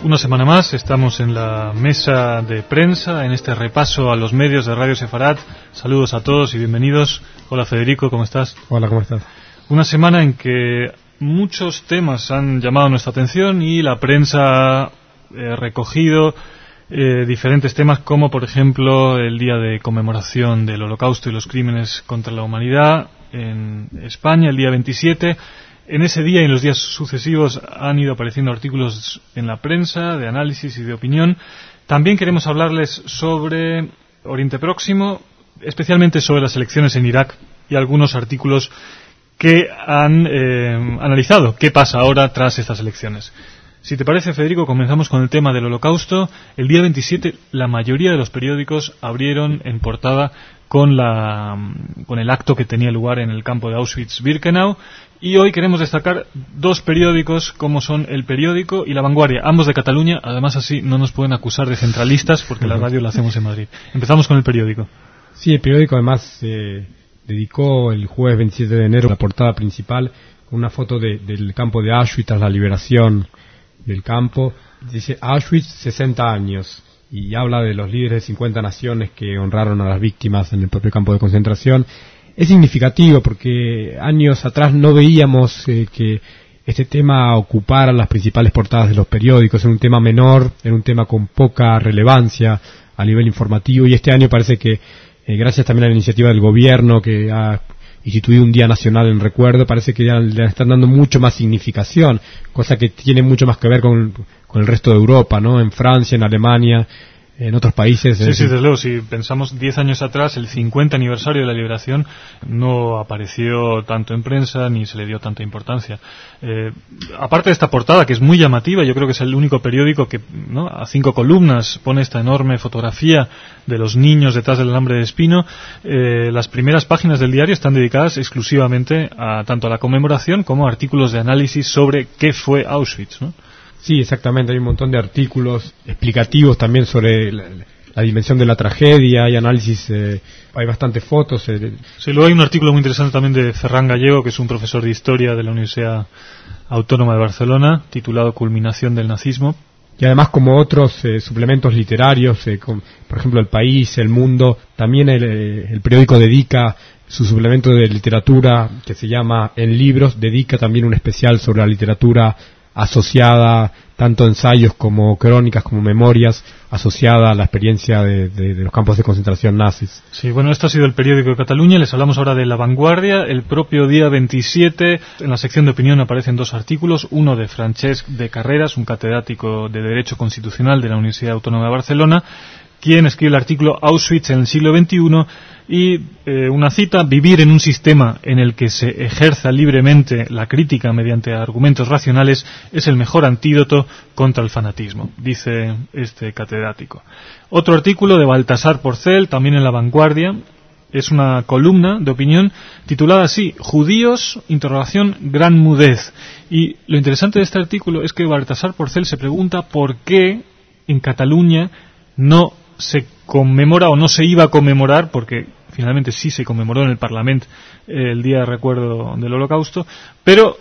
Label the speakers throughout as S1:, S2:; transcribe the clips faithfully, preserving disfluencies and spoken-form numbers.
S1: Una semana más estamos en la mesa de prensa, en este repaso a los medios de Radio Sefarat. Saludos a todos y bienvenidos. Hola Federico, ¿cómo estás?
S2: Hola, ¿cómo estás?
S1: Una semana en que muchos temas han llamado nuestra atención y la prensa ha eh, recogido eh, diferentes temas, como por ejemplo el día de conmemoración del Holocausto y los crímenes contra la humanidad en España, el día veintisiete. En ese día y en los días sucesivos han ido apareciendo artículos en la prensa de análisis y de opinión. También queremos hablarles sobre Oriente Próximo, especialmente sobre las elecciones en Irak y algunos artículos que han eh, analizado qué pasa ahora tras estas elecciones. Si te parece, Federico, comenzamos con el tema del Holocausto. El día veintisiete la mayoría de los periódicos abrieron en portada con, la, con el acto que tenía lugar en el campo de Auschwitz-Birkenau. Y hoy queremos destacar dos periódicos como son El Periódico y La Vanguardia, ambos de Cataluña. Además, así no nos pueden acusar de centralistas porque la radio la hacemos en Madrid. Empezamos con El Periódico.
S2: Sí, El Periódico además eh, dedicó el jueves veintisiete de enero la portada principal con una foto de, del campo de Auschwitz tras la liberación del campo. Dice Auschwitz sesenta años y habla de los líderes de cincuenta naciones que honraron a las víctimas en el propio campo de concentración. Es significativo porque años atrás no veíamos eh, que este tema ocupara las principales portadas de los periódicos. Era un tema menor, era un tema con poca relevancia a nivel informativo, y este año parece que, eh, gracias también a la iniciativa del gobierno que ha instituido un Día Nacional en recuerdo, parece que ya le están dando mucho más significación, cosa que tiene mucho más que ver con, con el resto de Europa, ¿no? En Francia, en Alemania, en otros países.
S1: Sí, sí, desde luego, si pensamos diez años atrás, el cincuenta aniversario de la liberación no apareció tanto en prensa ni se le dio tanta importancia. Eh, aparte de esta portada, que es muy llamativa, yo creo que es el único periódico que, ¿no?, a cinco columnas pone esta enorme fotografía de los niños detrás del alambre de espino. Eh, las primeras páginas del diario están dedicadas exclusivamente a tanto a la conmemoración como a artículos de análisis sobre qué fue Auschwitz, ¿no?
S2: Sí, exactamente, hay un montón de artículos explicativos también sobre la, la dimensión de la tragedia, hay análisis, eh, hay bastantes fotos. Eh.
S1: Sí, luego hay un artículo muy interesante también de Ferran Gallego, que es un profesor de historia de la Universidad Autónoma de Barcelona, titulado Culminación del nazismo.
S2: Y además, como otros eh, suplementos literarios, eh, con, por ejemplo El País, El Mundo, también el, eh, el periódico dedica su suplemento de literatura que se llama En Libros, dedica también un especial sobre la literatura asociada, tanto ensayos como crónicas como memorias, asociada a la experiencia de, de, de los campos de concentración nazis.
S1: Sí, bueno, esto ha sido El Periódico de Cataluña. Les hablamos ahora de La Vanguardia. El propio día veintisiete, en la sección de opinión aparecen dos artículos, uno de Francesc de Carreras, un catedrático de Derecho Constitucional de la Universidad Autónoma de Barcelona, quien escribe el artículo Auschwitz en el siglo veintiuno, y eh, una cita: vivir en un sistema en el que se ejerza libremente la crítica mediante argumentos racionales es el mejor antídoto contra el fanatismo, dice este catedrático. Otro artículo de Baltasar Porcel, también en La Vanguardia, es una columna de opinión titulada así: Judíos, interrogación, gran mudez. Y lo interesante de este artículo es que Baltasar Porcel se pregunta por qué en Cataluña no se conmemora o no se iba a conmemorar, porque finalmente sí se conmemoró en el Parlamento eh, el día de recuerdo del Holocausto, pero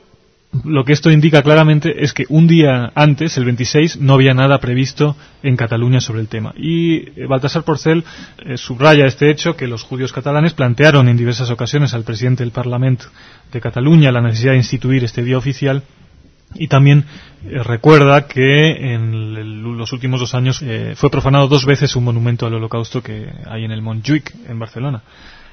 S1: lo que esto indica claramente es que un día antes, el veintiséis, no había nada previsto en Cataluña sobre el tema. Y eh, Baltasar Porcel eh, subraya este hecho, que los judíos catalanes plantearon en diversas ocasiones al presidente del Parlamento de Cataluña la necesidad de instituir este día oficial. Y también eh, recuerda que en el, los últimos dos años eh, fue profanado dos veces un monumento al Holocausto que hay en el Montjuïc, en Barcelona.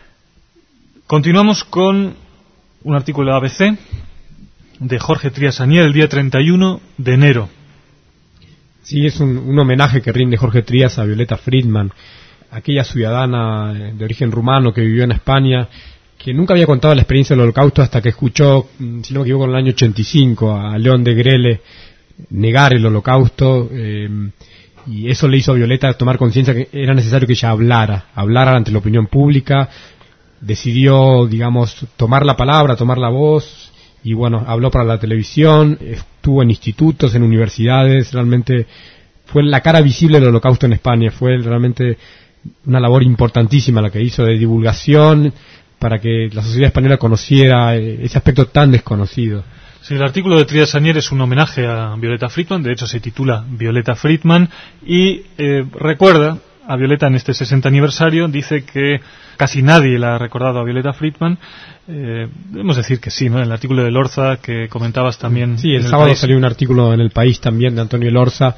S1: Continuamos con un artículo de A B C de Jorge Trías Anier, el día treinta y uno de enero.
S2: Sí, es un, un homenaje que rinde Jorge Trías a Violeta Friedman, aquella ciudadana de origen rumano que vivió en España, que nunca había contado la experiencia del Holocausto hasta que escuchó, si no me equivoco, en el año ochenta y cinco a León de Grelle negar el Holocausto, eh, y eso le hizo a Violeta tomar conciencia que era necesario que ella hablara, hablara ante la opinión pública. Decidió, digamos, tomar la palabra, tomar la voz, y bueno, habló para la televisión, estuvo en institutos, en universidades. Realmente fue la cara visible del Holocausto en España, fue realmente una labor importantísima la que hizo de divulgación para que la sociedad española conociera ese aspecto tan desconocido.
S1: Sí, el artículo de Trias Sagnier es un homenaje a Violeta Friedman, de hecho se titula Violeta Friedman, y eh, recuerda a Violeta en este sesenta aniversario, dice que casi nadie la ha recordado a Violeta Friedman. Eh, debemos decir que sí, ¿no? En el artículo de Elorza que comentabas también.
S2: Sí, el
S1: en
S2: sábado
S1: el
S2: salió un artículo en El País también de Antonio Elorza,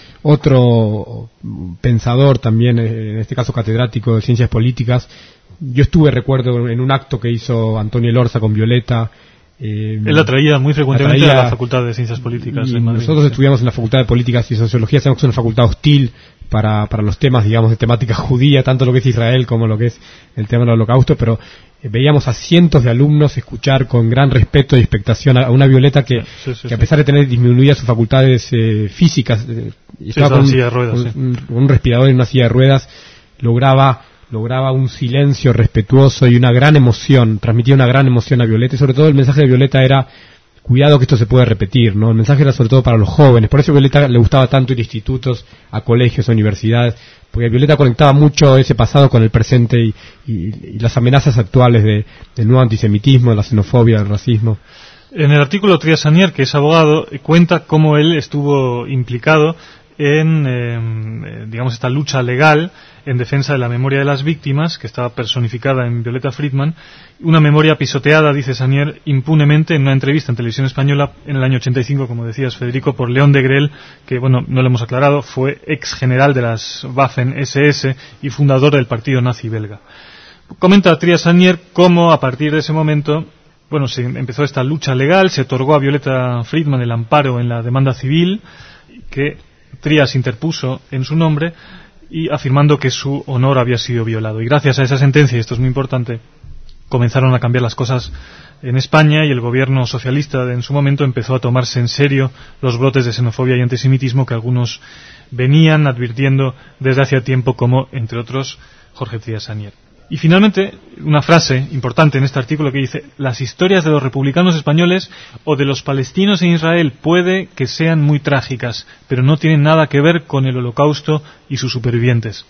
S2: otro pensador también, en este caso catedrático de Ciencias Políticas. Yo estuve, recuerdo, en un acto que hizo Antonio Elorza con Violeta. Eh,
S1: Él la traía muy frecuentemente
S2: la traía,
S1: a la Facultad de Ciencias Políticas de Madrid.
S2: Nosotros estudiamos en la Facultad de Políticas y Sociología, sabemos que es una facultad hostil para, para los temas, digamos, de temática judía, tanto lo que es Israel como lo que es el tema del Holocausto, pero eh, veíamos a cientos de alumnos escuchar con gran respeto y expectación a, a una Violeta que,
S1: sí, sí,
S2: que a pesar de tener disminuidas sus facultades eh, físicas, eh, estaba
S1: sí,
S2: con, un,
S1: silla de ruedas,
S2: un,
S1: sí.
S2: un, un respirador en una silla de ruedas, lograba lograba un silencio respetuoso y una gran emoción, transmitía una gran emoción a Violeta, y sobre todo el mensaje de Violeta era: cuidado que esto se puede repetir, ¿no? El mensaje era sobre todo para los jóvenes, por eso a Violeta le gustaba tanto ir a institutos, a colegios, a universidades, porque Violeta conectaba mucho ese pasado con el presente y, y, y las amenazas actuales de, del nuevo antisemitismo, de la xenofobia, del racismo.
S1: En el artículo Trias Sagnier, que es abogado, cuenta cómo él estuvo implicado en, eh, digamos, esta lucha legal en defensa de la memoria de las víctimas, que estaba personificada en Violeta Friedman, una memoria pisoteada, dice Sagnier, impunemente en una entrevista en Televisión Española en el año ochenta y cinco, como decías, Federico, por León de Grel, que, bueno, no lo hemos aclarado, fue ex general de las Waffen ese ese y fundador del partido nazi belga. Comenta Trias Sagnier cómo, a partir de ese momento, bueno, se empezó esta lucha legal, se otorgó a Violeta Friedman el amparo en la demanda civil, que Trias interpuso en su nombre, y afirmando que su honor había sido violado. Y gracias a esa sentencia, y esto es muy importante, comenzaron a cambiar las cosas en España, y el gobierno socialista de en su momento empezó a tomarse en serio los brotes de xenofobia y antisemitismo que algunos venían advirtiendo desde hacía tiempo, como, entre otros, Jorge Trias Sagnier. Y finalmente, una frase importante en este artículo que dice: las historias de los republicanos españoles o de los palestinos en Israel puede que sean muy trágicas, pero no tienen nada que ver con el Holocausto y sus supervivientes.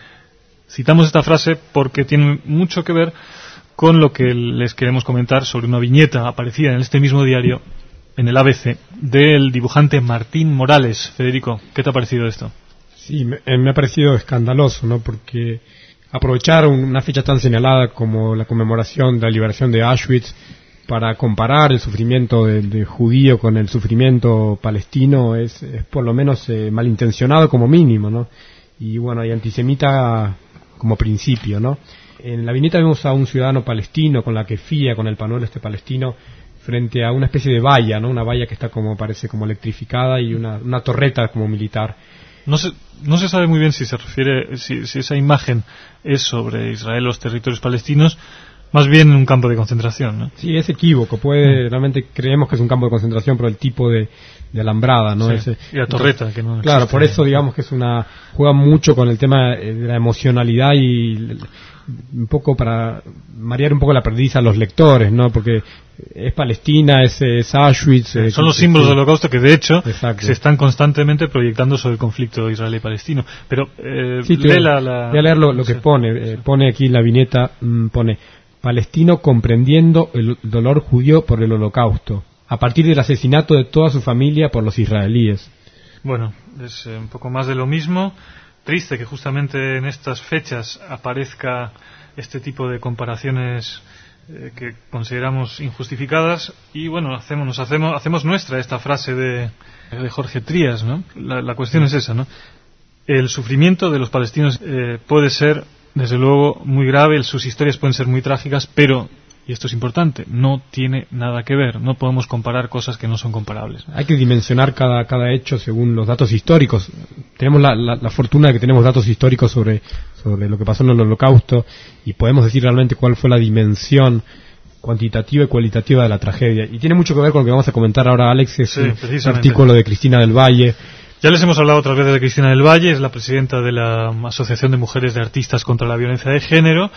S1: Citamos esta frase porque tiene mucho que ver con lo que les queremos comentar sobre una viñeta aparecida en este mismo diario, en el A B C, del dibujante Martín Morales. Federico, ¿qué te ha parecido esto?
S2: Sí, me, me ha parecido escandaloso, ¿no? Porque aprovechar una fecha tan señalada como la conmemoración de la liberación de Auschwitz para comparar el sufrimiento del de judío con el sufrimiento palestino es, es por lo menos eh, malintencionado como mínimo, ¿no? Y bueno, y antisemita como principio, ¿no? En la viñeta vemos a un ciudadano palestino con la kefía, con el panuelo este palestino, frente a una especie de valla, ¿no? Una valla que está como, parece como electrificada, y una, una torreta como militar.
S1: No se, no se sabe muy bien si se refiere, si, si esa imagen es sobre Israel o los territorios palestinos, más bien un campo de concentración, ¿no?
S2: Sí, es equívoco, puede, realmente creemos que es un campo de concentración por el tipo de, de alambrada, ¿no?
S1: Sí,
S2: Ese,
S1: y la torreta, que no
S2: claro,
S1: existe.
S2: por eso digamos que es una, juega mucho con el tema de la emocionalidad y un poco para marear un poco la perdiz a los lectores, ¿no? Porque es Palestina, es, es Auschwitz.
S1: Sí, son los símbolos
S2: sí.
S1: del Holocausto que, de hecho,
S2: Exacto.
S1: se están constantemente proyectando sobre el conflicto israelí-palestino. Pero, eh,
S2: sí,
S1: lee la, la...
S2: voy a leer lo, lo que
S1: sí.
S2: pone. Eh, pone aquí en la viñeta, mmm, pone: palestino comprendiendo el dolor judío por el Holocausto, a partir del asesinato de toda su familia por los israelíes.
S1: Bueno, es eh, un poco más de lo mismo. Triste que justamente en estas fechas aparezca este tipo de comparaciones eh, que consideramos injustificadas, y bueno, hacemos, nos hacemos, hacemos nuestra esta frase de, de Jorge Trias, ¿no? La, la cuestión es esa, ¿no? El sufrimiento de los palestinos eh, puede ser, desde luego, muy grave, sus historias pueden ser muy trágicas, pero, y esto es importante, no tiene nada que ver, no podemos comparar cosas que no son comparables.
S2: Hay que dimensionar cada, cada hecho según los datos históricos. Tenemos la, la, la fortuna de que tenemos datos históricos sobre, sobre lo que pasó en el Holocausto, y podemos decir realmente cuál fue la dimensión cuantitativa y cualitativa de la tragedia. Y tiene mucho que ver con lo que vamos a comentar ahora, Alex, es
S1: sí,
S2: un artículo de Cristina del Valle.
S1: Ya les hemos hablado otras veces de Cristina del Valle, es la presidenta de la Asociación de Mujeres de Artistas contra la Violencia de Género,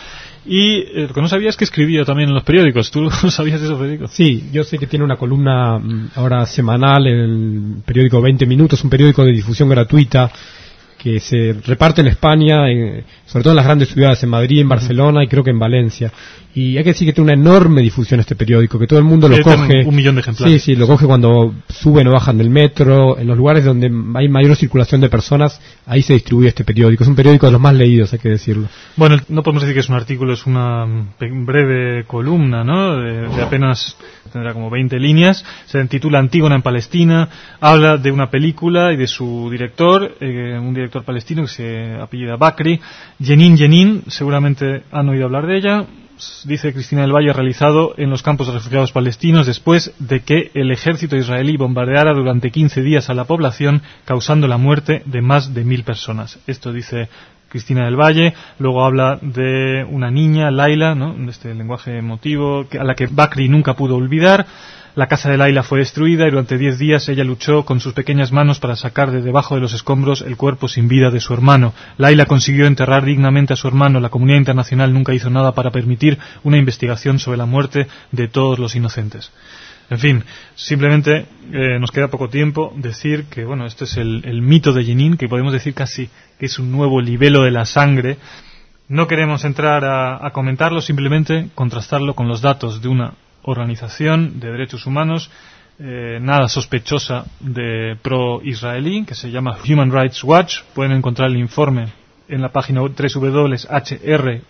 S1: y eh, lo que no sabía es que escribía también en los periódicos. ¿Tú sabías eso, Federico?
S2: Sí, yo sé que tiene una columna ahora semanal en el periódico veinte minutos, un periódico de difusión gratuita que se reparte en España, en, sobre todo en las grandes ciudades, en Madrid, en Barcelona y creo que en Valencia. Y hay que decir que tiene una enorme difusión este periódico, que todo el mundo lo
S1: sí,
S2: coge.
S1: Un millón de ejemplares.
S2: Sí, sí, lo coge cuando suben o bajan del metro, en los lugares donde hay mayor circulación de personas, ahí se distribuye este periódico. Es un periódico de los más leídos, hay que decirlo.
S1: Bueno, no podemos decir que es un artículo, es una breve columna, ¿no? De, de apenas, tendrá como veinte líneas. Se titula Antígona en Palestina, habla de una película y de su director, eh, un director palestino que se apellida Bakri, Jenin Jenin, seguramente han oído hablar de ella. Dice Cristina del Valle, realizado en los campos de refugiados palestinos después de que el ejército israelí bombardeara durante quince días a la población, causando la muerte de más de mil personas. Esto dice Cristina del Valle. Luego habla de una niña, Laila, ¿no? Este lenguaje emotivo, a la que Bakri nunca pudo olvidar. La casa de Laila fue destruida y durante diez días ella luchó con sus pequeñas manos para sacar de debajo de los escombros el cuerpo sin vida de su hermano. Laila consiguió enterrar dignamente a su hermano. La comunidad internacional nunca hizo nada para permitir una investigación sobre la muerte de todos los inocentes. En fin, simplemente eh, nos queda poco tiempo decir que, bueno, este es el, el mito de Jenin, que podemos decir casi que es un nuevo libelo de la sangre. No queremos entrar a, a comentarlo, simplemente contrastarlo con los datos de una organización de derechos humanos eh, nada sospechosa de pro-israelí, que se llama Human Rights Watch. Pueden encontrar el informe en la página doble u doble u doble u punto h r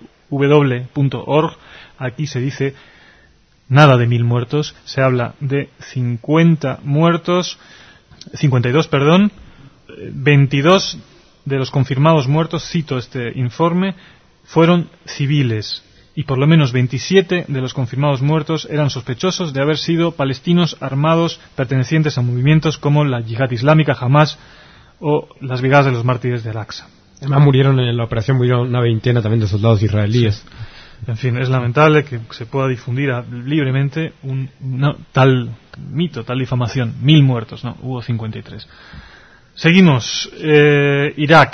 S1: w punto org. Aquí se dice nada de mil muertos, se habla de cincuenta muertos, cincuenta y dos, perdón, veintidós de los confirmados muertos, cito este informe, fueron civiles. Y por lo menos veintisiete de los confirmados muertos eran sospechosos de haber sido palestinos armados pertenecientes a movimientos como la Yihad Islámica, Hamas o las Brigadas de los Mártires de Al-Aqsa.
S2: Además murieron en la operación, murieron una veintena también de soldados israelíes.
S1: Sí. En fin, es lamentable que se pueda difundir a, libremente un no, tal mito, tal difamación. Mil muertos, no, hubo cincuenta y tres. Seguimos. Eh, Irak.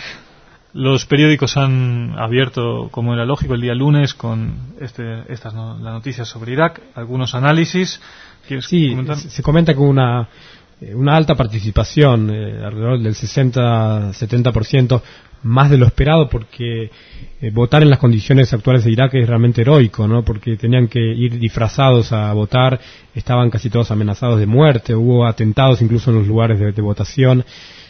S1: Los periódicos han abierto, como era lógico, el día lunes con este, estas no, las noticias sobre Irak, algunos análisis.
S2: Sí, comentar? Se comenta que una una alta participación, eh, alrededor del sesenta a setenta por ciento, más de lo esperado, porque eh, votar en las condiciones actuales de Irak es realmente heroico, ¿no? Porque tenían que ir disfrazados a votar, estaban casi todos amenazados de muerte, hubo atentados incluso en los lugares de, de votación.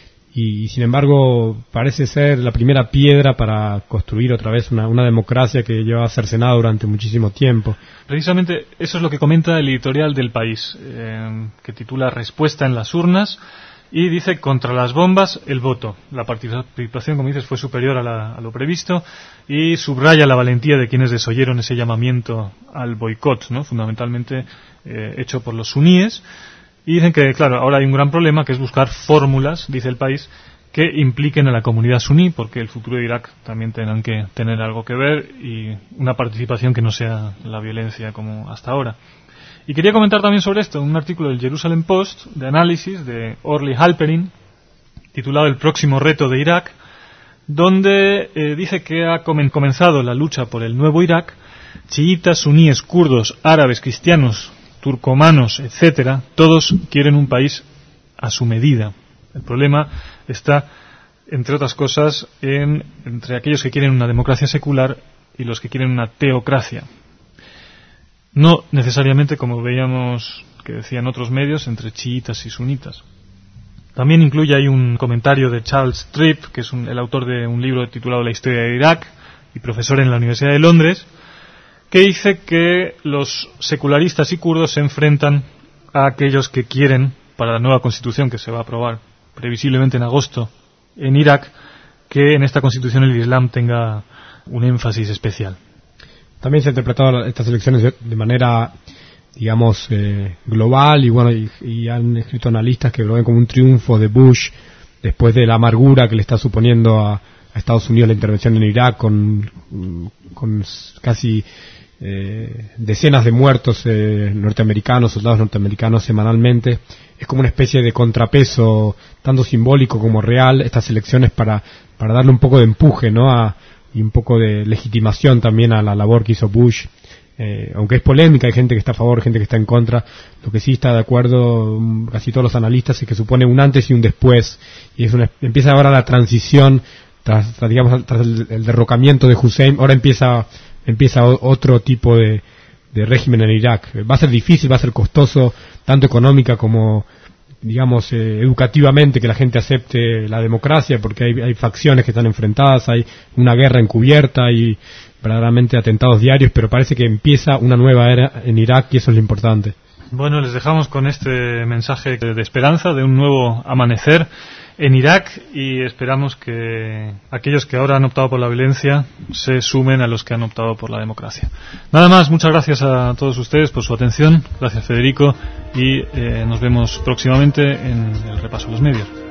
S2: Y, y sin embargo parece ser la primera piedra para construir otra vez una, una democracia que lleva cercenada durante muchísimo tiempo.
S1: Precisamente eso es lo que comenta el editorial del País, eh, que titula Respuesta en las urnas, y dice: contra las bombas, el voto. La participación, como dices, fue superior a, la, a lo previsto, y subraya la valentía de quienes desoyeron ese llamamiento al boicot, ¿no? Fundamentalmente eh, hecho por los suníes. Y dicen que, claro, ahora hay un gran problema, que es buscar fórmulas, dice el País, que impliquen a la comunidad suní, porque el futuro de Irak también tendrán que tener algo que ver, y una participación que no sea la violencia como hasta ahora. Y quería comentar también sobre esto un artículo del Jerusalem Post de análisis de Orly Halperin, titulado El próximo reto de Irak, donde eh, dice que ha comenzado la lucha por el nuevo Irak. Chiitas, suníes, kurdos, árabes, cristianos, turcomanos, etcétera, todos quieren un país a su medida. El problema está, entre otras cosas, en, entre aquellos que quieren una democracia secular y los que quieren una teocracia. No necesariamente, como veíamos que decían otros medios, entre chiitas y sunitas. También incluye ahí un comentario de Charles Tripp, que es un, el autor de un libro titulado La historia de Irak y profesor en la Universidad de Londres, que dice que los secularistas y kurdos se enfrentan a aquellos que quieren, para la nueva constitución que se va a aprobar previsiblemente en agosto en Irak, que en esta constitución el Islam tenga un énfasis especial.
S2: También se han interpretado estas elecciones de, de manera, digamos, eh, global, y bueno, y, y han escrito analistas que lo ven como un triunfo de Bush después de la amargura que le está suponiendo a, a Estados Unidos la intervención en Irak, con, con casi Eh, decenas de muertos eh, norteamericanos, soldados norteamericanos semanalmente. Es como una especie de contrapeso, tanto simbólico como real, estas elecciones para, para darle un poco de empuje, ¿no? A, y un poco de legitimación también a la labor que hizo Bush Eh, aunque es polémica, hay gente que está a favor, gente que está en contra. Lo que sí está de acuerdo casi todos los analistas es que supone un antes y un después, y es una, empieza ahora la transición tras, tras digamos tras el, el derrocamiento de Hussein. Ahora empieza empieza otro tipo de, de régimen en Irak. Va a ser difícil, va a ser costoso, tanto económica como digamos eh, educativamente, que la gente acepte la democracia, porque hay, hay facciones que están enfrentadas, hay una guerra encubierta y verdaderamente atentados diarios, pero parece que empieza una nueva era en Irak y eso es lo importante.
S1: Bueno, les dejamos con este mensaje de esperanza, de un nuevo amanecer en Irak, y esperamos que aquellos que ahora han optado por la violencia se sumen a los que han optado por la democracia. Nada más, muchas gracias a todos ustedes por su atención, gracias Federico, y eh, nos vemos próximamente en el repaso de los medios.